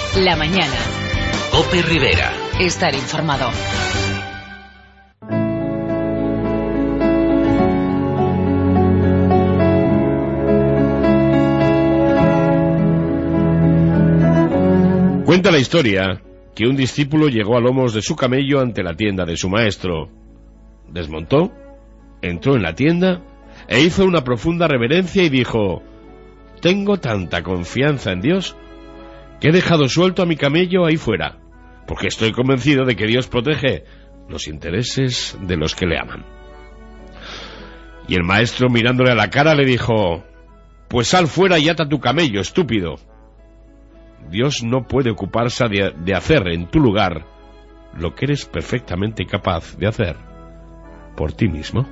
La mañana. COPE Rivera. Estar informado. Cuenta la historia que un discípulo llegó a lomos de su camello ante la tienda de su maestro. Desmontó, entró en la tienda e hizo una profunda reverencia y dijo: «Tengo tanta confianza en Dios que he dejado suelto a mi camello ahí fuera, porque estoy convencido de que Dios protege los intereses de los que le aman». Y el maestro, mirándole a la cara, le dijo: «Pues sal fuera y ata tu camello, estúpido. Dios no puede ocuparse de hacer en tu lugar lo que eres perfectamente capaz de hacer por ti mismo».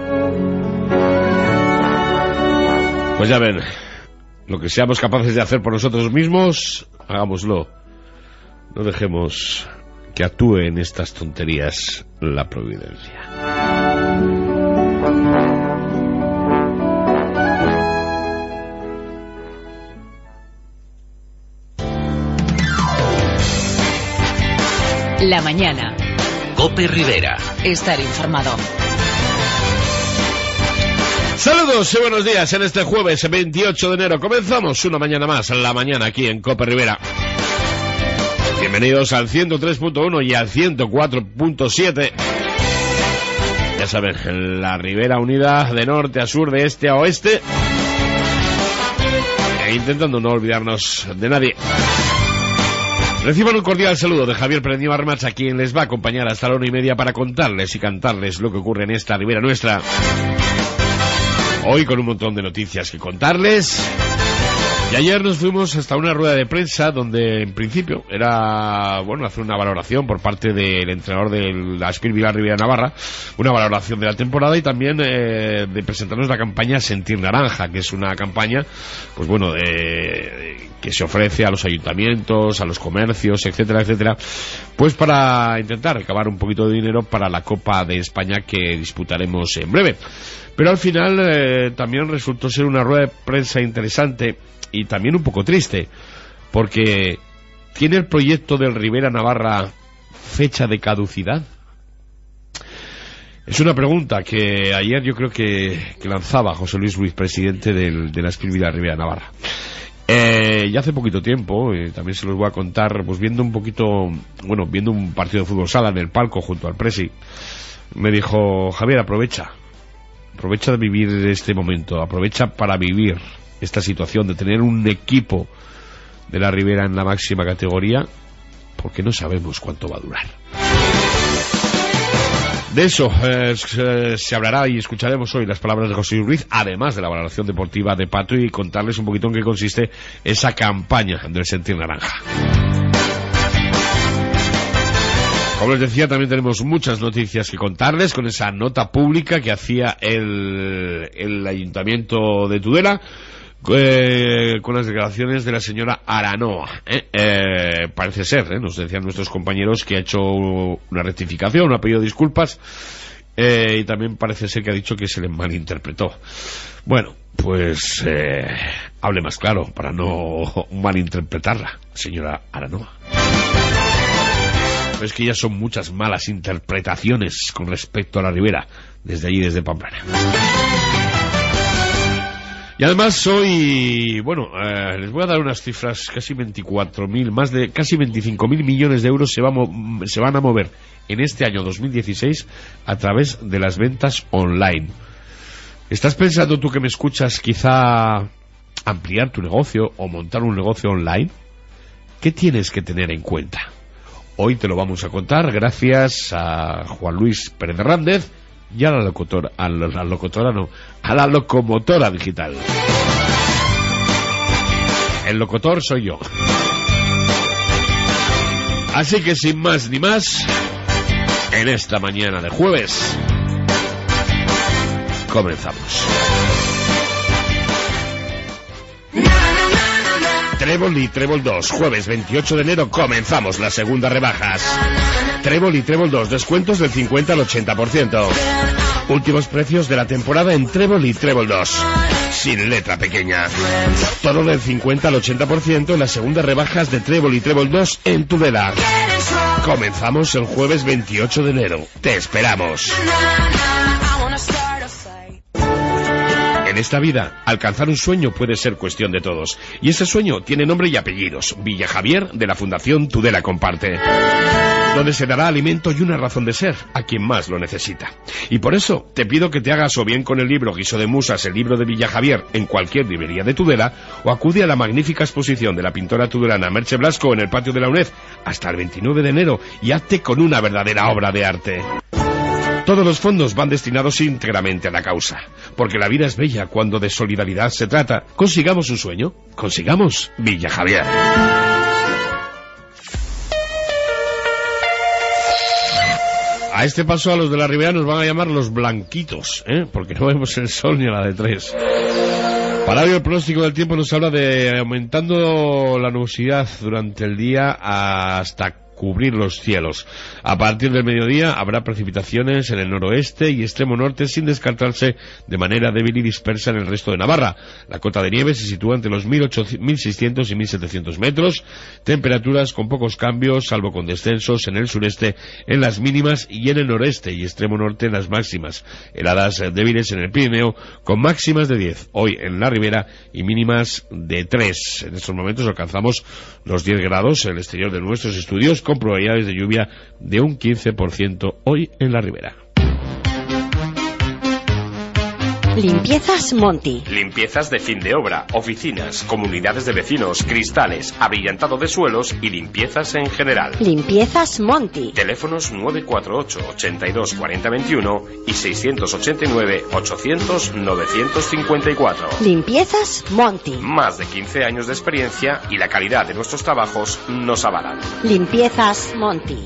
Pues ya ven, lo que seamos capaces de hacer por nosotros mismos, hagámoslo. No dejemos que actúe en estas tonterías la providencia. La mañana. COPE Rivera. Estar informado. Saludos y buenos días en este jueves 28 de enero. Comenzamos una mañana más, la mañana aquí en COPE Rivera. Bienvenidos al 103.1 y al 104.7. Ya saben, en la Ribera Unida, de norte a sur, de este a oeste. E intentando no olvidarnos de nadie. Reciban un cordial saludo de Javier Prendio Armacha, quien les va a acompañar hasta la 1:30 para contarles y cantarles lo que ocurre en esta Ribera nuestra. Hoy con un montón de noticias que contarles. Y ayer nos fuimos hasta una rueda de prensa donde en principio era, bueno, hacer una valoración por parte del entrenador del Aspir Vilar Ribera Navarra, una valoración de la temporada y también de presentarnos la campaña Sentir Naranja, que es una campaña, pues bueno, que se ofrece a los ayuntamientos, a los comercios, etcétera, etcétera, pues para intentar recabar un poquito de dinero para la Copa de España que disputaremos en breve. Pero al final también resultó ser una rueda de prensa interesante y también un poco triste, porque ¿tiene el proyecto del Ribera Navarra fecha de caducidad? Es una pregunta que ayer yo creo que lanzaba José Luis Ruiz, presidente de la Aspir Vilar Ribera Navarra. Ya hace poquito tiempo, también se los voy a contar, pues viendo un partido de fútbol sala en el palco junto al Presi, me dijo: Javier, aprovecha de vivir este momento, aprovecha para vivir esta situación de tener un equipo de la Ribera en la máxima categoría, porque no sabemos cuánto va a durar. De eso se hablará y escucharemos hoy las palabras de José Ruiz, además de la valoración deportiva de Pato, y contarles un poquito en qué consiste esa campaña del Sentir Naranja. Como les decía, también tenemos muchas noticias que contarles con esa nota pública que hacía el Ayuntamiento de Tudela con las declaraciones de la señora Aranoa. Parece ser, nos decían nuestros compañeros, que ha hecho una rectificación, ha pedido disculpas, y también parece ser que ha dicho que se le malinterpretó. Bueno, pues hable más claro para no malinterpretarla, señora Aranoa. Es que ya son muchas malas interpretaciones con respecto a la Ribera, desde allí, desde Pamplona. Y además hoy, les voy a dar unas cifras: casi 24.000, más de casi 25.000 millones de euros se van a mover en este año 2016 a través de las ventas online. ¿Estás pensando tú que me escuchas quizá ampliar tu negocio o montar un negocio online? ¿Qué tienes que tener en cuenta? Hoy te lo vamos a contar gracias a Juan Luis Pérez Hernández y a la locomotora digital. El locutor soy yo. Así que sin más ni más, en esta mañana de jueves, comenzamos. Trébol y Trébol 2, jueves 28 de enero comenzamos las segundas rebajas. Trébol y Trébol 2, descuentos del 50 al 80%. Últimos precios de la temporada en Trébol y Trébol 2. sin letra pequeña. Todo del 50 al 80% en las segundas rebajas de Trébol y Trébol 2 en Tudela. Comenzamos el jueves 28 de enero. Te esperamos. En esta vida, alcanzar un sueño puede ser cuestión de todos. Y ese sueño tiene nombre y apellidos. Villa Javier, de la Fundación Tudela Comparte. Donde se dará alimento y una razón de ser a quien más lo necesita. Y por eso te pido que te hagas o bien con el libro Guiso de Musas, el libro de Villa Javier, en cualquier librería de Tudela, o acude a la magnífica exposición de la pintora tudelana Merche Blasco en el patio de la UNED hasta el 29 de enero y hazte con una verdadera obra de arte. Todos los fondos van destinados íntegramente a la causa, porque la vida es bella cuando de solidaridad se trata. Consigamos un sueño, consigamos Villa Javier. A este paso a los de la Ribera nos van a llamar los blanquitos, porque no vemos el sol ni a la de 3. Para hoy el pronóstico del tiempo nos habla de aumentando la nubosidad durante el día hasta cubrir los cielos. A partir del mediodía habrá precipitaciones en el noroeste y extremo norte, sin descartarse de manera débil y dispersa en el resto de Navarra. La cota de nieve se sitúa entre los 1.600 y 1.700 metros. Temperaturas con pocos cambios, salvo con descensos en el sureste en las mínimas y en el noreste y extremo norte en las máximas. Heladas débiles en el Pirineo con máximas de 10 hoy en la Ribera y mínimas de 3. En estos momentos alcanzamos los 10 grados en el exterior de nuestros estudios, con probabilidades de lluvia de un 15% hoy en la Ribera. Limpiezas Monti. Limpiezas de fin de obra, oficinas, comunidades de vecinos, cristales, abrillantado de suelos y limpiezas en general. Limpiezas Monti. Teléfonos 948 82 40 21 y 689 800 954. Limpiezas Monti. Más de 15 años de experiencia y la calidad de nuestros trabajos nos avalan. Limpiezas Monti.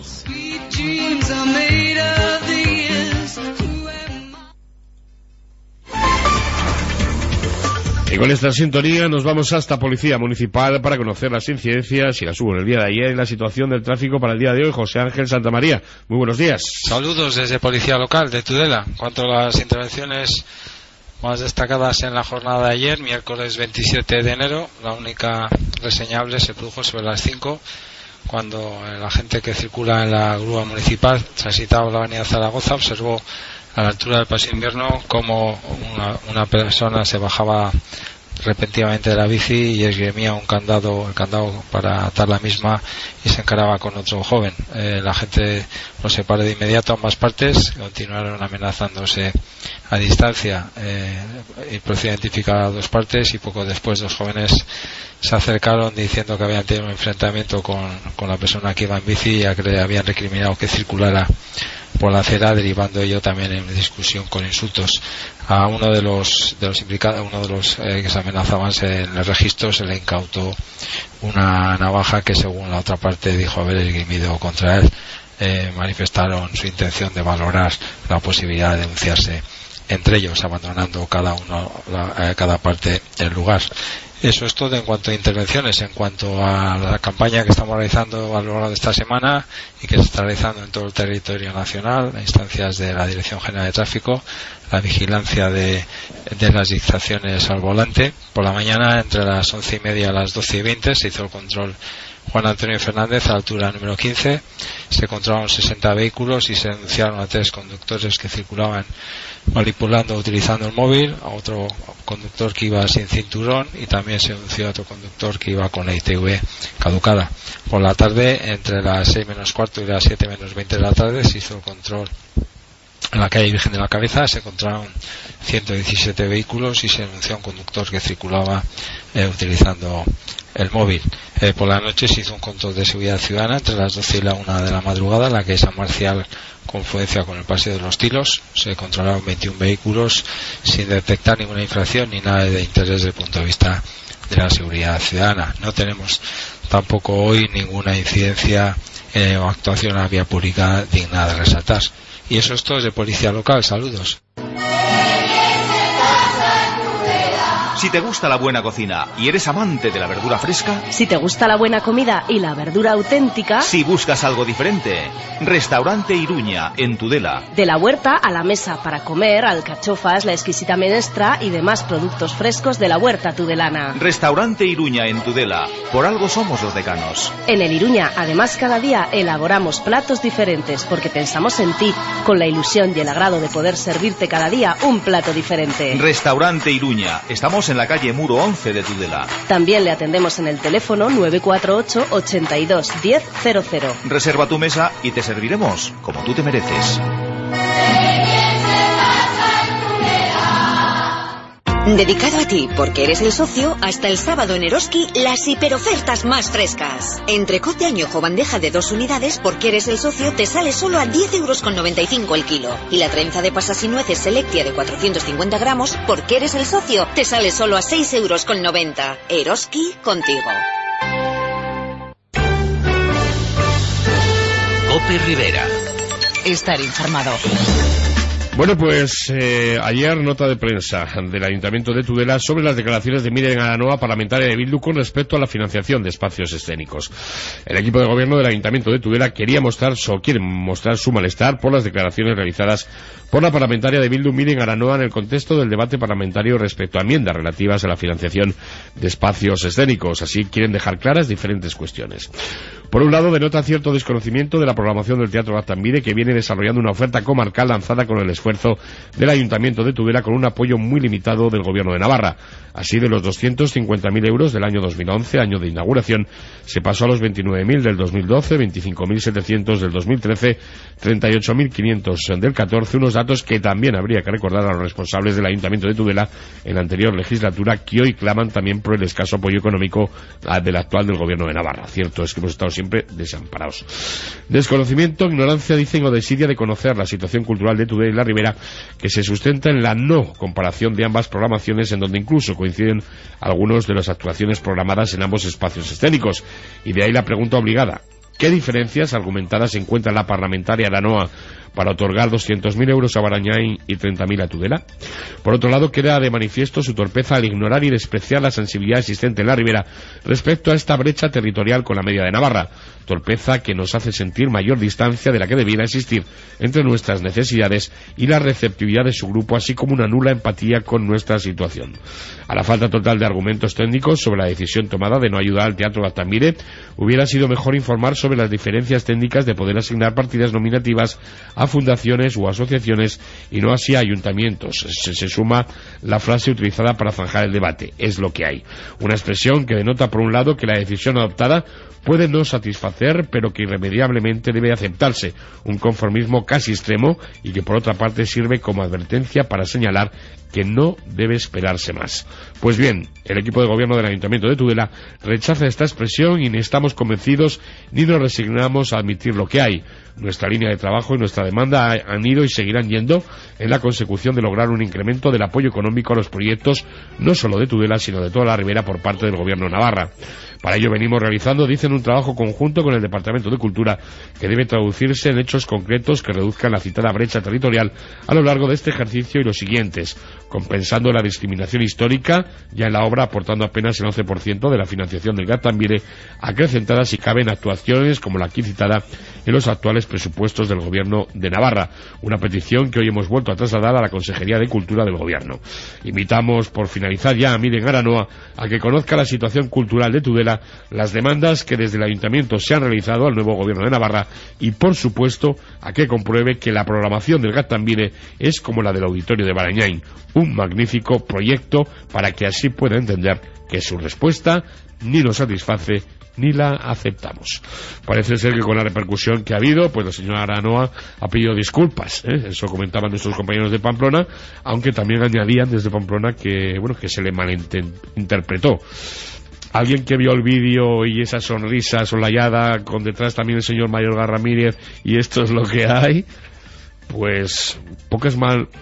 Y con esta sintonía nos vamos hasta Policía Municipal para conocer las incidencias, y las hubo en el día de ayer, y la situación del tráfico para el día de hoy. José Ángel Santamaría, muy buenos días. Saludos desde Policía Local de Tudela. En cuanto a las intervenciones más destacadas en la jornada de ayer, miércoles 27 de enero, la única reseñable se produjo sobre las 5, cuando el agente que circula en la grúa municipal transitaba la avenida Zaragoza observó a la altura del Paso Invierno como una persona se bajaba repentinamente de la bici y esgrimía el candado para atar la misma y se encaraba con otro joven. La gente los separó de inmediato a ambas partes, continuaron amenazándose a distancia, y procedió a identificar a dos partes, y poco después dos jóvenes se acercaron diciendo que habían tenido un enfrentamiento con la persona que iba en bici, ya que le habían recriminado que circulara por la acera, derivando ello también en discusión con insultos. A uno de los implicados, uno de los que se amenazaban en el registro, se le incautó una navaja que, según la otra parte, dijo haber esgrimido contra él. Manifestaron su intención de valorar la posibilidad de denunciarse entre ellos, abandonando cada parte del lugar. Eso es todo en cuanto a intervenciones. En cuanto a la campaña que estamos realizando a lo largo de esta semana y que se está realizando en todo el territorio nacional, a instancias de la Dirección General de Tráfico, la vigilancia de las distracciones al volante. Por la mañana, entre las 11:30 y las 12:20, se hizo el control Juan Antonio Fernández a la altura número 15. Se controlaron 60 vehículos y se denunciaron a 3 conductores que circulaban manipulando o utilizando el móvil, a otro conductor que iba sin cinturón, y también se denunció a otro conductor que iba con la ITV caducada. Por la tarde, entre las 6 menos cuarto y las 7 menos 20 de la tarde, se hizo el control en la calle Virgen de la Cabeza. Se encontraron 117 vehículos y se denunció a un conductor que circulaba utilizando el móvil. Por la noche se hizo un control de seguridad ciudadana entre las 12 y la 1 de la madrugada en la calle San Marcial, confluencia con el Paseo de los Tilos. Se controlaron 21 vehículos sin detectar ninguna infracción ni nada de interés desde el punto de vista de la seguridad ciudadana. No tenemos tampoco hoy ninguna incidencia o actuación a la vía pública digna de resaltar. Y eso es todo desde Policía Local. Saludos. Si te gusta la buena cocina y eres amante de la verdura fresca, si te gusta la buena comida y la verdura auténtica, si buscas algo diferente, Restaurante Iruña, en Tudela. De la huerta a la mesa para comer, alcachofas, la exquisita menestra y demás productos frescos de la huerta tudelana. Restaurante Iruña, en Tudela. Por algo somos los decanos. En el Iruña, además, cada día elaboramos platos diferentes porque pensamos en ti, con la ilusión y el agrado de poder servirte cada día un plato diferente. Restaurante Iruña. Estamos en la calle Muro 11 de Tudela. También le atendemos en el teléfono 948 82 1000. Reserva tu mesa y te serviremos como tú te mereces. Dedicado a ti, porque eres el socio, hasta el sábado en Eroski, las hiperofertas más frescas. Entrecot de añojo bandeja de 2 unidades, porque eres el socio, te sale solo a 10,95 € el kilo. Y la trenza de pasas y nueces Selectia de 450 gramos, porque eres el socio, te sale solo a 6,90 €. Eroski, contigo. Cope Rivera. Estar informado. Bueno, pues ayer nota de prensa del Ayuntamiento de Tudela sobre las declaraciones de Miren Aranoa, parlamentaria de Bildu, con respecto a la financiación de espacios escénicos. El equipo de gobierno del Ayuntamiento de Tudela quiere mostrar su malestar por las declaraciones realizadas por la parlamentaria de Bildu, Miren Aranoa, en el contexto del debate parlamentario respecto a enmiendas relativas a la financiación de espacios escénicos. Así quieren dejar claras diferentes cuestiones. Por un lado, denota cierto desconocimiento de la programación del Teatro Gaztambide, que viene desarrollando una oferta comarcal lanzada con el esfuerzo del Ayuntamiento de Tudela, con un apoyo muy limitado del Gobierno de Navarra. Así, de los 250.000 euros del año 2011, año de inauguración, se pasó a los 29.000 del 2012, 25.700 del 2013, 38.500 del 14, unos datos que también habría que recordar a los responsables del Ayuntamiento de Tudela en la anterior legislatura, que hoy claman también por el escaso apoyo económico del actual del Gobierno de Navarra. Cierto es que hemos estado siempre desamparados. Desconocimiento, ignorancia, dicen, o desidia de conocer la situación cultural de Tudela y la Ribera, que se sustenta en la no comparación de ambas programaciones, en donde incluso coinciden algunos de las actuaciones programadas en ambos espacios escénicos. Y de ahí la pregunta obligada: ¿qué diferencias argumentadas encuentra la parlamentaria Aranoa para otorgar 200.000 euros a Barañáin y 30.000 a Tudela? Por otro lado, queda de manifiesto su torpeza al ignorar y despreciar la sensibilidad existente en la Ribera respecto a esta brecha territorial con la media de Navarra, torpeza que nos hace sentir mayor distancia de la que debiera existir entre nuestras necesidades y la receptividad de su grupo, así como una nula empatía con nuestra situación. A la falta total de argumentos técnicos sobre la decisión tomada de no ayudar al Teatro Gaztambide, hubiera sido mejor informar sobre las diferencias técnicas de poder asignar partidas nominativas a fundaciones u asociaciones y no así a ayuntamientos. Se suma la frase utilizada para zanjar el debate: es lo que hay. Una expresión que denota, por un lado, que la decisión adoptada puede no satisfacer, pero que irremediablemente debe aceptarse, un conformismo casi extremo, y que por otra parte sirve como advertencia para señalar que no debe esperarse más. Pues bien, el equipo de gobierno del Ayuntamiento de Tudela rechaza esta expresión y ni estamos convencidos ni nos resignamos a admitir lo que hay. Nuestra línea de trabajo y nuestra demanda han ido y seguirán yendo en la consecución de lograr un incremento del apoyo económico a los proyectos, no solo de Tudela, sino de toda la Ribera, por parte del Gobierno de Navarra. Para ello venimos realizando, dicen, un trabajo conjunto con el Departamento de Cultura que debe traducirse en hechos concretos que reduzcan la citada brecha territorial a lo largo de este ejercicio y los siguientes, compensando la discriminación histórica, ya en la obra aportando apenas el 11% de la financiación del Gaztambide, acrecentada si caben actuaciones como la aquí citada en los actuales presupuestos del Gobierno de Navarra, una petición que hoy hemos vuelto a trasladar a la Consejería de Cultura del Gobierno. Invitamos, por finalizar ya, a Miren Aranoa a que conozca la situación cultural de Tudela, las demandas que desde el Ayuntamiento se han realizado al nuevo Gobierno de Navarra y, por supuesto, a que compruebe que la programación del Gaztambide es como la del Auditorio de Barañáin, un magnífico proyecto, para que así pueda entender que su respuesta ni nos satisface ni la aceptamos. Parece ser que con la repercusión que ha habido, pues la señora Aranoa ha pedido disculpas, eso comentaban nuestros compañeros de Pamplona, aunque también añadían desde Pamplona que, bueno, que se le malinterpretó. Alguien que vio el vídeo y esa sonrisa solayada, con detrás también el señor Mayorga Ramírez, y esto es lo que hay, pues pocas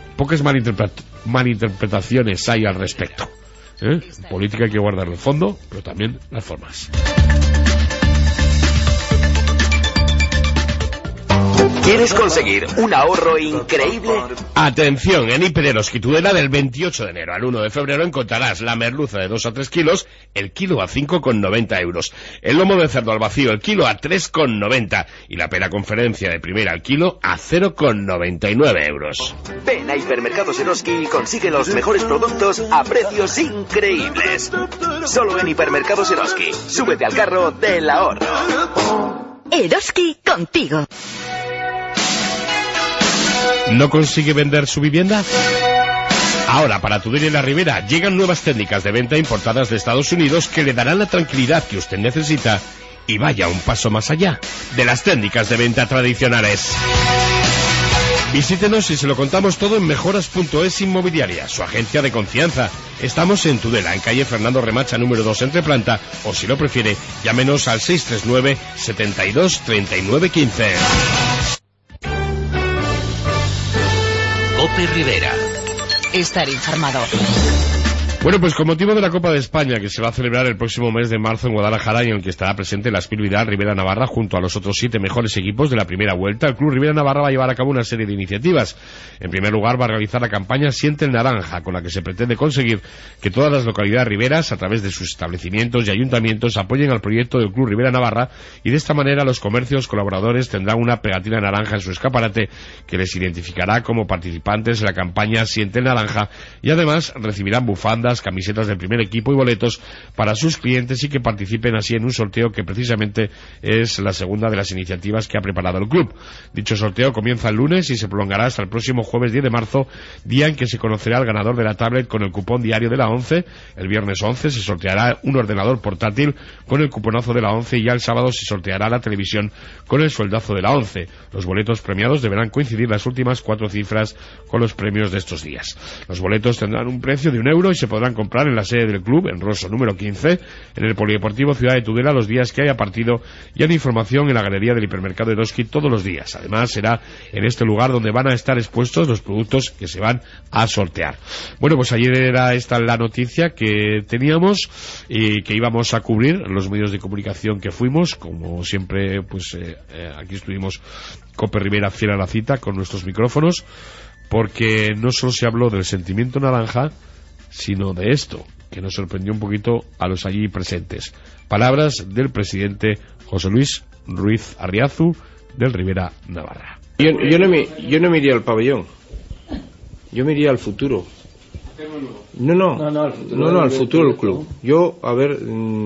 malinterpretaciones hay al respecto. En política hay que guardar el fondo, pero también las formas. ¿Quieres conseguir un ahorro increíble? Atención, en Hiper Eroski Tudela del 28 de enero al 1 de febrero encontrarás la merluza de 2 a 3 kilos, el kilo a 5,90 euros. El lomo de cerdo al vacío, el kilo a 3,90. Y la pera conferencia de primera al kilo a 0,99 euros. Ven a Hipermercados Eroski y consigue los mejores productos a precios increíbles. Solo en Hipermercados Eroski. Súbete al carro del ahorro. Eroski contigo. ¿No consigue vender su vivienda? Ahora, para Tudela y la Ribera, llegan nuevas técnicas de venta importadas de Estados Unidos que le darán la tranquilidad que usted necesita y vaya un paso más allá de las técnicas de venta tradicionales. Visítenos y se lo contamos todo en Mejoras.es Inmobiliaria, su agencia de confianza. Estamos en Tudela, en calle Fernando Remacha, número 2, Entreplanta, o si lo prefiere, llámenos al 639 72 39 15. Cope Rivera. Estar informado. Bueno, pues con motivo de la Copa de España, que se va a celebrar el próximo mes de marzo en Guadalajara y en el que estará presente la Spil Vidal Rivera Navarra junto a los otros 7 mejores equipos de la primera vuelta, el Club Rivera Navarra va a llevar a cabo una serie de iniciativas. En primer lugar, va a realizar la campaña Siente el Naranja, con la que se pretende conseguir que todas las localidades riberas, a través de sus establecimientos y ayuntamientos, apoyen al proyecto del Club Rivera Navarra, y de esta manera los comercios colaboradores tendrán una pegatina naranja en su escaparate que les identificará como participantes en la campaña Siente el Naranja, y además recibirán bufandas, camisetas del primer equipo y boletos para sus clientes, y que participen así en un sorteo que precisamente es la segunda de las iniciativas que ha preparado el club. Dicho sorteo comienza el lunes y se prolongará hasta el próximo jueves 10 de marzo, día en que se conocerá el ganador de la tablet con el cupón diario de la 11. El viernes 11 se sorteará un ordenador portátil con el cuponazo de la 11 y ya el sábado se sorteará la televisión con el sueldazo de la 11. Los boletos premiados deberán coincidir las últimas 4 cifras con los premios de estos días. Los boletos tendrán un precio de €1 y se podrán comprar en la sede del club, en Rosso número 15, en el Polideportivo Ciudad de Tudela los días que haya partido, y hay información en la galería del hipermercado Eroski todos los días. Además, será en este lugar donde van a estar expuestos los productos que se van a sortear. Bueno, pues ayer era esta la noticia que teníamos y que íbamos a cubrir los medios de comunicación que fuimos. Como siempre, pues aquí estuvimos Cope Rivera fiel a la cita con nuestros micrófonos, porque no solo se habló del sentimiento naranja, sino de esto, que nos sorprendió un poquito a los allí presentes. Palabras del presidente José Luis Ruiz Arriazu del Rivera Navarra. Yo no me iría al pabellón, yo me iría al futuro. Al futuro del club. Yo, a ver,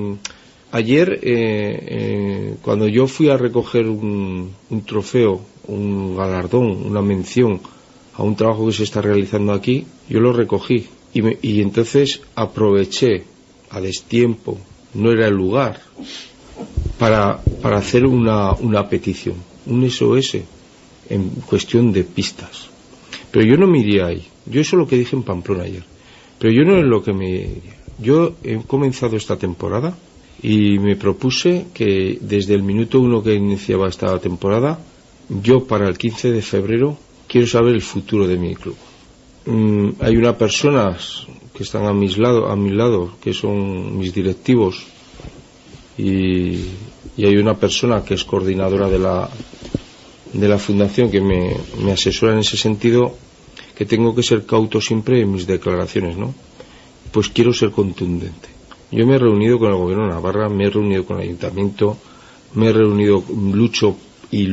ayer cuando yo fui a recoger un trofeo, un galardón, una mención a un trabajo que se está realizando aquí, yo lo recogí. Y entonces aproveché a destiempo, no era el lugar, para hacer una petición, un SOS en cuestión de pistas. Pero yo no me iría ahí. Yo eso es lo que dije en Pamplona ayer. Pero yo no es lo que me iría. Yo he comenzado esta temporada y me propuse que desde el minuto 1 que iniciaba esta temporada, yo para el 15 de febrero quiero saber el futuro de mi club. Hay unas personas que están a mi lado, que son mis directivos, y hay una persona que es coordinadora de la fundación que me asesora en ese sentido, que tengo que ser cauto siempre en mis declaraciones, ¿no? Pues quiero ser contundente. Yo me he reunido con el gobierno de Navarra, me he reunido con el ayuntamiento, me he reunido, lucho, y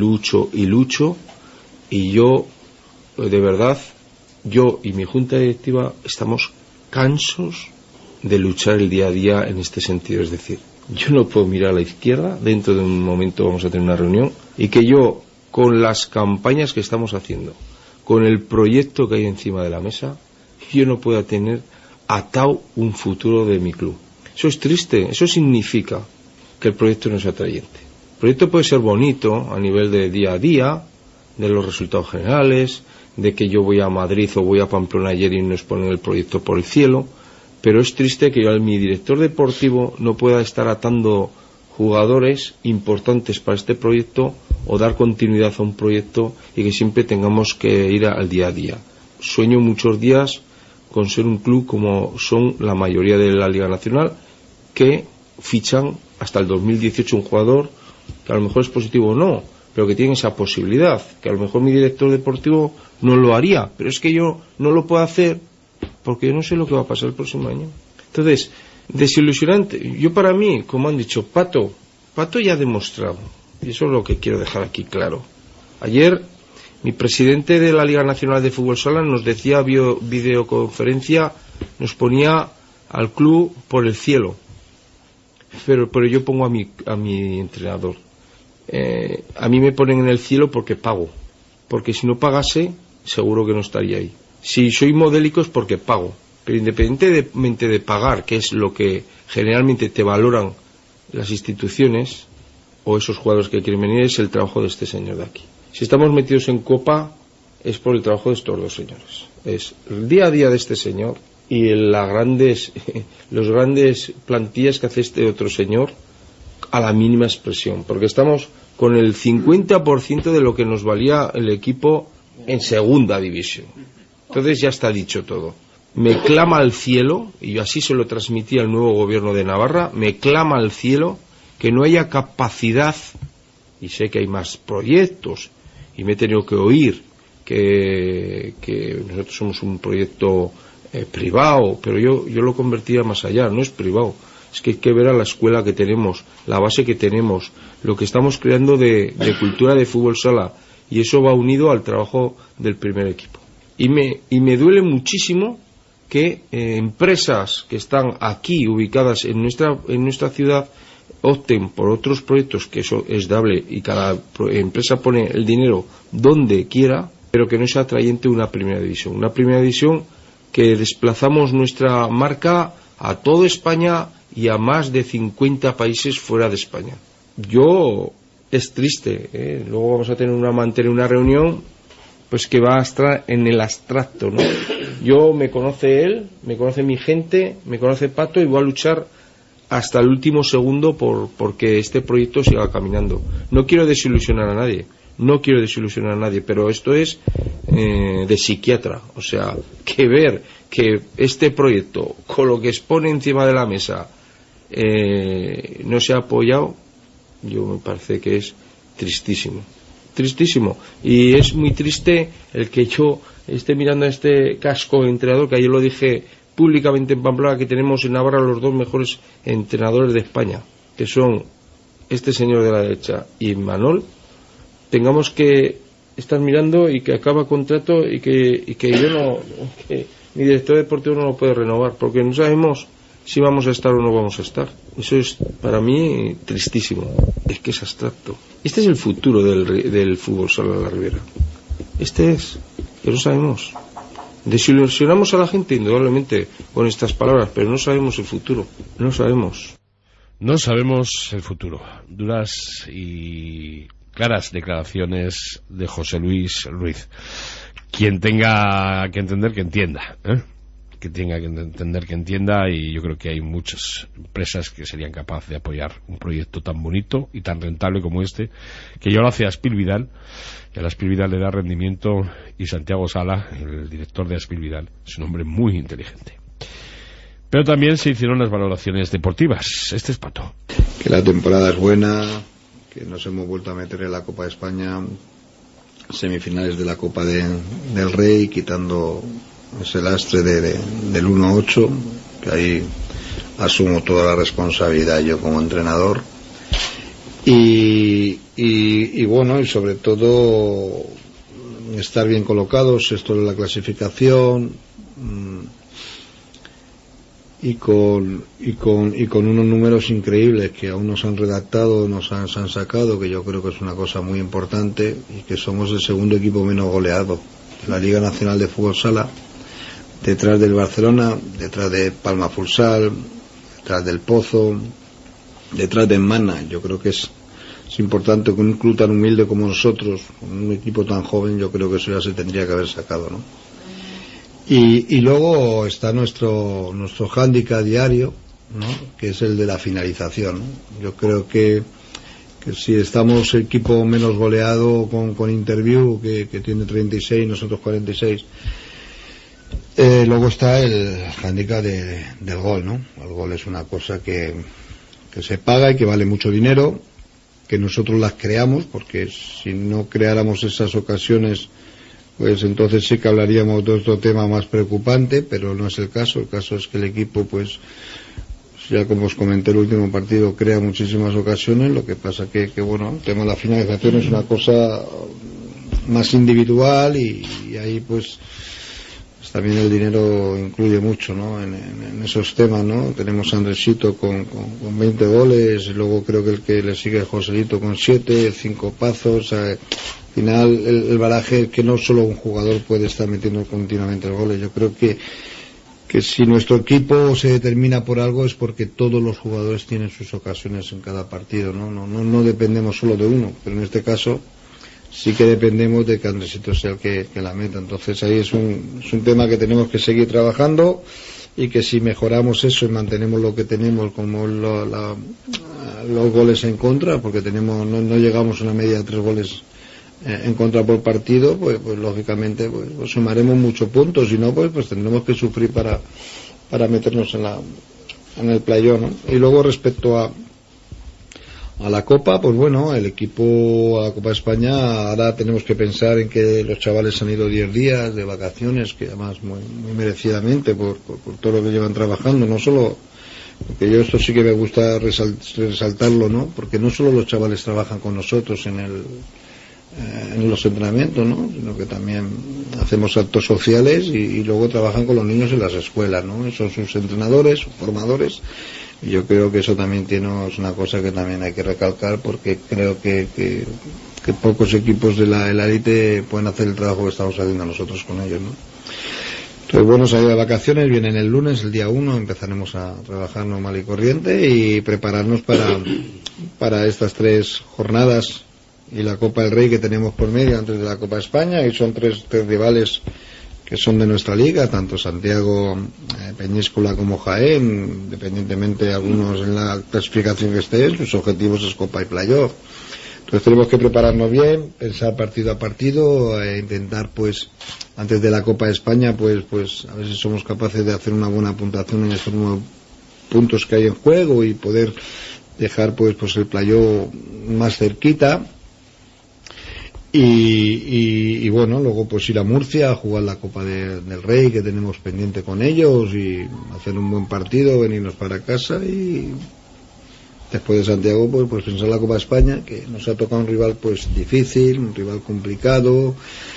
yo, de verdad, yo y mi junta directiva estamos cansos de luchar el día a día en este sentido. Es decir, yo no puedo mirar a la izquierda, dentro de un momento vamos a tener una reunión, y que yo, con las campañas que estamos haciendo, con el proyecto que hay encima de la mesa, yo no pueda tener atado un futuro de mi club. Eso es triste, eso significa que el proyecto no es atrayente. El proyecto puede ser bonito a nivel de día a día, de los resultados generales, de que yo voy a Madrid o voy a Pamplona ayer y nos ponen el proyecto por el cielo, pero es triste que yo, mi director deportivo, no pueda estar atando jugadores importantes para este proyecto o dar continuidad a un proyecto, y que siempre tengamos que ir al día a día. Sueño muchos días con ser un club como son la mayoría de la Liga Nacional, que fichan hasta el 2018 un jugador que a lo mejor es positivo o no, pero que tienen esa posibilidad, que a lo mejor mi director deportivo no lo haría, pero es que yo no lo puedo hacer porque yo no sé lo que va a pasar el próximo año. Entonces, desilusionante. Yo, para mí, como han dicho, Pato ya ha demostrado, y eso es lo que quiero dejar aquí claro. Ayer mi presidente de la Liga Nacional de Fútbol Sala nos decía videoconferencia, nos ponía al club por el cielo, pero yo pongo a mi entrenador. A mí me ponen en el cielo porque pago, porque si no pagase seguro que no estaría ahí. Si soy modélico es porque pago, pero independientemente de pagar, que es lo que generalmente te valoran las instituciones o esos jugadores que quieren venir, es el trabajo de este señor de aquí. Si estamos metidos en Copa es por el trabajo de estos dos señores, es el día a día de este señor y los grandes plantillas que hace este otro señor a la mínima expresión, porque estamos con el 50% de lo que nos valía el equipo en segunda división. Entonces ya está dicho todo. Me clama al cielo, y yo así se lo transmití al nuevo gobierno de Navarra, me clama al cielo que no haya capacidad, y sé que hay más proyectos, y me he tenido que oír que nosotros somos un proyecto privado, pero yo lo convertía más allá, no es privado, es que hay que ver a la escuela que tenemos, la base que tenemos, lo que estamos creando de cultura de fútbol sala, y eso va unido al trabajo del primer equipo. Y me duele muchísimo que empresas que están aquí ubicadas en nuestra ciudad opten por otros proyectos, que eso es dable y cada empresa pone el dinero donde quiera, pero que no sea atrayente una primera división que desplazamos nuestra marca a toda España y a más de 50 países fuera de España. Es triste, luego vamos a mantener una reunión pues que va a estar en el abstracto, ¿no? Me conoce él, me conoce mi gente, me conoce Pato, y voy a luchar hasta el último segundo porque este proyecto siga caminando. No quiero desilusionar a nadie, pero esto es de psiquiatra, o sea, que ver que este proyecto, con lo que expone encima de la mesa, no se ha apoyado, yo me parece que es tristísimo, y es muy triste el que yo esté mirando a este casco de entrenador, que ayer lo dije públicamente en Pamplona, que tenemos en Navarra los dos mejores entrenadores de España, que son este señor de la derecha y Manol, tengamos que estar mirando y que acaba contrato y que mi director deportivo no lo puede renovar, porque no sabemos si vamos a estar o no vamos a estar. Eso es para mí tristísimo, es que es abstracto. Este es el futuro del fútbol sala de la Ribera, pero no sabemos. Desilusionamos a la gente indudablemente con estas palabras, pero no sabemos el futuro, no sabemos el futuro. Duras y claras declaraciones de José Luis Ruiz. Quien tenga que entender, que entienda, que tenga que entender, que entienda, y yo creo que hay muchas empresas que serían capaces de apoyar un proyecto tan bonito y tan rentable como este, que yo lo hace a Aspil Vidal, y a la Aspil Vidal le da rendimiento, y Santiago Sala, el director de Aspil Vidal, es un hombre muy inteligente. Pero también se hicieron las valoraciones deportivas. Este es Pato. Que la temporada es buena, que nos hemos vuelto a meter en la Copa de España, semifinales de la Copa del Rey, quitando ese lastre del 1-8, que ahí asumo toda la responsabilidad yo como entrenador, y bueno, y sobre todo estar bien colocados, esto de la clasificación, y con unos números increíbles que aún nos han redactado, nos han sacado, que yo creo que es una cosa muy importante, y que somos el segundo equipo menos goleado de la Liga Nacional de Fútbol Sala, detrás del Barcelona, detrás de Palma Futsal, detrás del Pozo, detrás de Mana. Yo creo que es importante que un club tan humilde como nosotros, un equipo tan joven, yo creo que eso ya se tendría que haber sacado, ¿no? Y luego está nuestro hándicap diario, ¿no?, que es el de la finalización, ¿no? Yo creo que si estamos el equipo menos goleado con Interview, que tiene 36, nosotros 46, luego está el hándicap del gol, ¿no? El gol es una cosa que se paga y que vale mucho dinero, que nosotros las creamos, porque si no creáramos esas ocasiones, pues entonces sí que hablaríamos de otro tema más preocupante, pero no es el caso. El caso es que el equipo, pues ya como os comenté, el último partido crea muchísimas ocasiones. Lo que pasa que bueno, el tema de la finalización es una cosa más individual y ahí pues también el dinero incluye mucho, ¿no? En esos temas, ¿no? Tenemos a Andresito con 20 goles, y luego creo que el que le sigue es Joselito con 7, 5 Pazos. Al final el baraje es que no solo un jugador puede estar metiendo continuamente goles. Yo creo que si nuestro equipo se determina por algo es porque todos los jugadores tienen sus ocasiones en cada partido, ¿no? No dependemos solo de uno, pero en este caso sí que dependemos de que Andresito sea el que la meta. Entonces ahí es un tema que tenemos que seguir trabajando, y que si mejoramos eso y mantenemos lo que tenemos, como los goles en contra, porque no llegamos a una media de 3 goles en contra por partido, pues lógicamente pues sumaremos muchos puntos, y no pues tendremos que sufrir para meternos en el playoff, ¿no? Y luego respecto a la Copa, pues bueno, el equipo a la Copa de España, ahora tenemos que pensar en que los chavales han ido 10 días de vacaciones, que además muy merecidamente por todo lo que llevan trabajando, no solo, porque yo esto sí que me gusta resaltarlo, ¿no? Porque no solo los chavales trabajan con nosotros en los entrenamientos, ¿no? Sino que también hacemos actos sociales y luego trabajan con los niños en las escuelas, ¿no? Son sus entrenadores, sus formadores. Y yo creo que eso también es una cosa que también hay que recalcar, porque creo que pocos equipos de la élite pueden hacer el trabajo que estamos haciendo nosotros con ellos, ¿no? Entonces, bueno, salida de vacaciones, vienen el lunes, el día 1, empezaremos a trabajar normal y corriente y prepararnos para estas 3 jornadas y la Copa del Rey que tenemos por medio antes de la Copa de España, y son tres rivales que son de nuestra liga, tanto Santiago, Peñíscola como Jaén, independientemente de algunos en la clasificación que estén, sus objetivos es Copa y Playoff. Entonces tenemos que prepararnos bien, pensar partido a partido, intentar pues antes de la Copa de España pues a ver si somos capaces de hacer una buena puntuación en estos 9 puntos que hay en juego y poder dejar pues el Playoff más cerquita. Y bueno, luego pues ir a Murcia a jugar la Copa del Rey que tenemos pendiente con ellos, y hacer un buen partido, venirnos para casa, y después de Santiago pues pensar la Copa de España, que nos ha tocado un rival pues difícil, un rival complicado.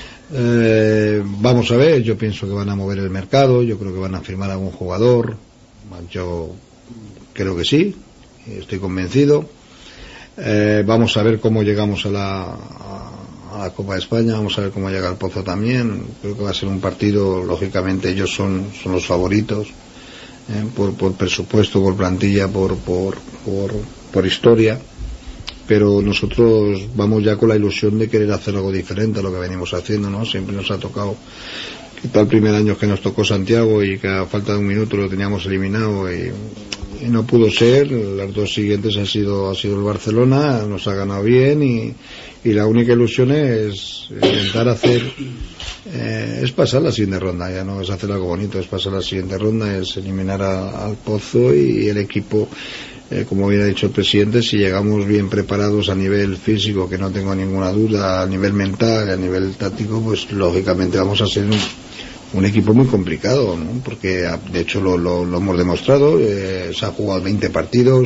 Vamos a ver, yo pienso que van a mover el mercado, yo creo que van a firmar a algún jugador, yo creo que sí, estoy convencido. Vamos a ver cómo llegamos a la Copa de España, vamos a ver cómo llega el Pozo también. Creo que va a ser un partido, lógicamente ellos son los favoritos, por presupuesto, por plantilla, por historia, pero nosotros vamos ya con la ilusión de querer hacer algo diferente a lo que venimos haciendo, ¿no? Siempre nos ha tocado, quizá el primer año que nos tocó Santiago y que a falta de un minuto lo teníamos eliminado y no pudo ser. Las 2 siguientes ha sido el Barcelona, nos ha ganado bien, y la única ilusión es intentar hacer es pasar la siguiente ronda, ya no es hacer algo bonito, es pasar la siguiente ronda, es eliminar al Pozo, y el equipo, como bien ha dicho el presidente, si llegamos bien preparados a nivel físico, que no tengo ninguna duda, a nivel mental, a nivel táctico, pues lógicamente vamos a ser un equipo muy complicado, ¿no? Porque de hecho lo hemos demostrado, se ha jugado 20 partidos,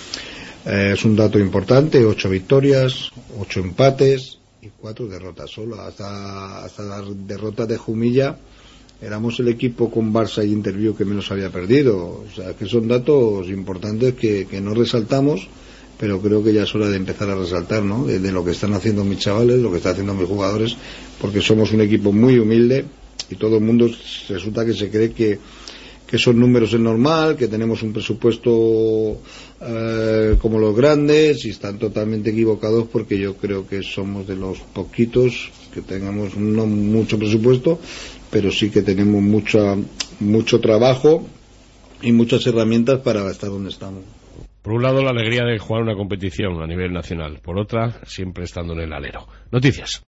es un dato importante, 8 victorias, 8 empates y 4 derrotas solo. Hasta la derrota de Jumilla éramos el equipo con Barça y Interview que menos había perdido. O sea, que son datos importantes que no resaltamos, pero creo que ya es hora de empezar a resaltar, ¿no? De lo que están haciendo mis chavales, lo que están haciendo mis jugadores, porque somos un equipo muy humilde, y todo el mundo resulta que se cree que esos números es normal, que tenemos un presupuesto como los grandes, y están totalmente equivocados, porque yo creo que somos de los poquitos que tengamos no mucho presupuesto, pero sí que tenemos mucho trabajo y muchas herramientas para estar donde estamos. Por un lado, la alegría de jugar una competición a nivel nacional, por otra, siempre estando en el alero. Noticias.